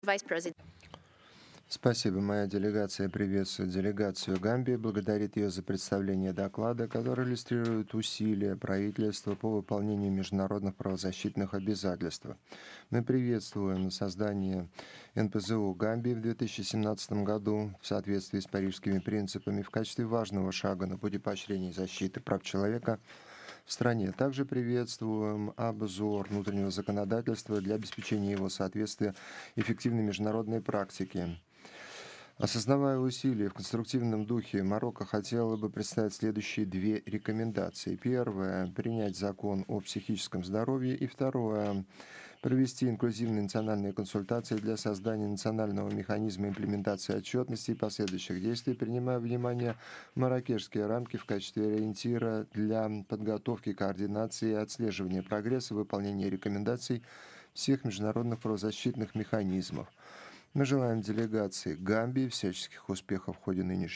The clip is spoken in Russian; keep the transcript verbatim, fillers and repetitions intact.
Vice President. Спасибо. Моя делегация приветствует делегацию Гамбии, благодарит ее за представление доклада, который иллюстрирует усилия правительства по выполнению международных правозащитных обязательств. Мы приветствуем создание эн пэ зэ у Гамбии в две тысячи семнадцатом году в соответствии с парижскими принципами в качестве важного шага на пути поощрения и защиты прав человека в стране. Также приветствуем обзор внутреннего законодательства для обеспечения его соответствия эффективной международной практике. Осознавая усилия в конструктивном духе, Марокко хотела бы представить следующие две рекомендации. Первое — принять закон о психическом здоровье. И второе — провести инклюзивные национальные консультации для создания национального механизма имплементации отчетности и последующих действий, принимая во внимание марракешские рамки в качестве ориентира для подготовки, координации и отслеживания прогресса выполнения рекомендаций всех международных правозащитных механизмов. Мы желаем делегации Гамбии всяческих успехов в ходе нынешней